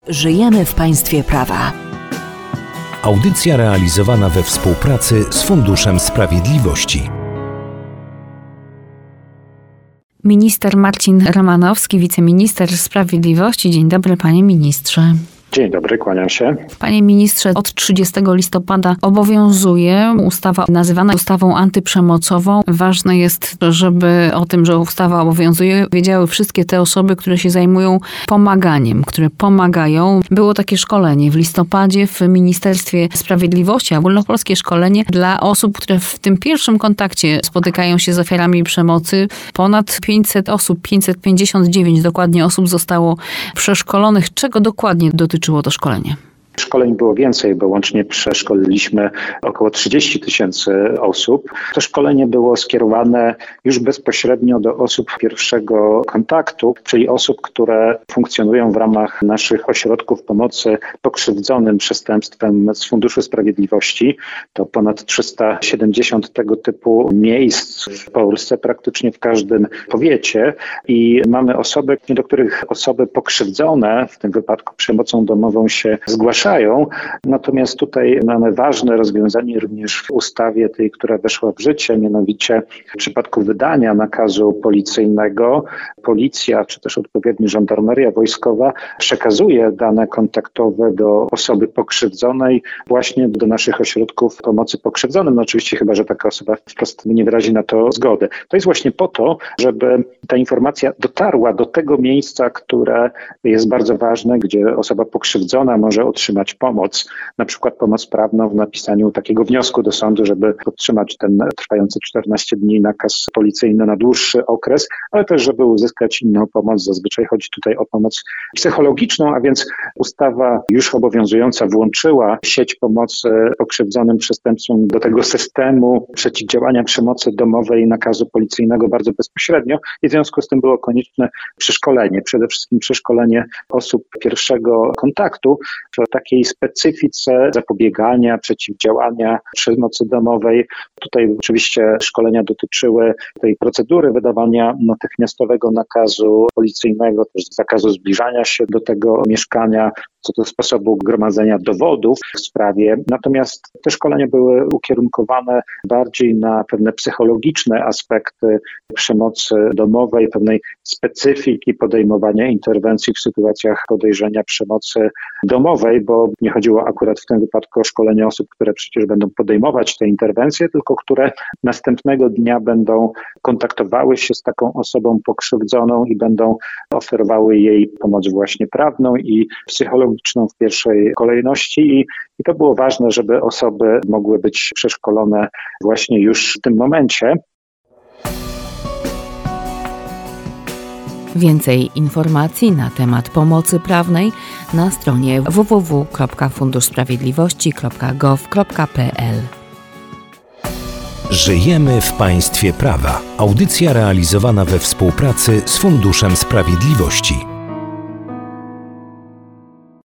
Żyjemy w państwie prawa. Audycja realizowana we współpracy z Funduszem Sprawiedliwości. Minister Marcin Romanowski, wiceminister sprawiedliwości. Dzień dobry, panie ministrze. Dzień dobry, kłaniam się. Panie ministrze, od 30 listopada obowiązuje ustawa nazywana ustawą antyprzemocową. Ważne jest, żeby o tym, że ustawa obowiązuje, wiedziały wszystkie te osoby, które się zajmują pomaganiem, które pomagają. Było takie szkolenie w listopadzie w Ministerstwie Sprawiedliwości, ogólnopolskie szkolenie dla osób, które w tym pierwszym kontakcie spotykają się z ofiarami przemocy. Ponad 500 osób, 559 dokładnie osób zostało przeszkolonych. Czego dokładnie dotyczyło to szkolenie? Szkoleń było więcej, bo łącznie przeszkoliliśmy około 30 000 osób. To szkolenie było skierowane już bezpośrednio do osób pierwszego kontaktu, czyli osób, które funkcjonują w ramach naszych ośrodków pomocy pokrzywdzonym przestępstwem z Funduszu Sprawiedliwości. To ponad 370 tego typu miejsc w Polsce, praktycznie w każdym powiecie. I mamy osoby, do których osoby pokrzywdzone, w tym wypadku przemocą domową, się zgłaszają. Natomiast tutaj mamy ważne rozwiązanie również w ustawie tej, która weszła w życie, mianowicie w przypadku wydania nakazu policyjnego policja czy też odpowiednio żandarmeria wojskowa przekazuje dane kontaktowe do osoby pokrzywdzonej właśnie do naszych ośrodków pomocy pokrzywdzonym. No oczywiście chyba, że taka osoba wprost nie wyrazi na to zgody. To jest właśnie po to, żeby ta informacja dotarła do tego miejsca, które jest bardzo ważne, gdzie osoba pokrzywdzona może otrzymać pomoc, na przykład pomoc prawną w napisaniu takiego wniosku do sądu, żeby podtrzymać ten trwający 14 dni nakaz policyjny na dłuższy okres, ale też żeby uzyskać inną pomoc. Zazwyczaj chodzi tutaj o pomoc psychologiczną, a więc ustawa już obowiązująca włączyła sieć pomocy pokrzywdzonym przestępcom do tego systemu przeciwdziałania przemocy domowej nakazu policyjnego bardzo bezpośrednio i w związku z tym było konieczne przeszkolenie, przede wszystkim przeszkolenie osób pierwszego kontaktu w takiej specyfice zapobiegania, przeciwdziałania przemocy domowej. Tutaj oczywiście szkolenia dotyczyły tej procedury wydawania natychmiastowego nakazu policyjnego, też zakazu zbliżania się do tego mieszkania, co do sposobu gromadzenia dowodów w sprawie. Natomiast te szkolenia były ukierunkowane bardziej na pewne psychologiczne aspekty przemocy domowej, pewnej specyfiki podejmowania interwencji w sytuacjach podejrzenia przemocy domowej, bo nie chodziło akurat w tym wypadku o szkolenie osób, które przecież będą podejmować te interwencje, tylko które następnego dnia będą kontaktowały się z taką osobą pokrzywdzoną i będą oferowały jej pomoc właśnie prawną i psychologiczną w pierwszej kolejności. I to było ważne, żeby osoby mogły być przeszkolone właśnie już w tym momencie. Więcej informacji na temat pomocy prawnej na stronie www.funduszsprawiedliwości.gov.pl. Żyjemy w państwie prawa. Audycja realizowana we współpracy z Funduszem Sprawiedliwości.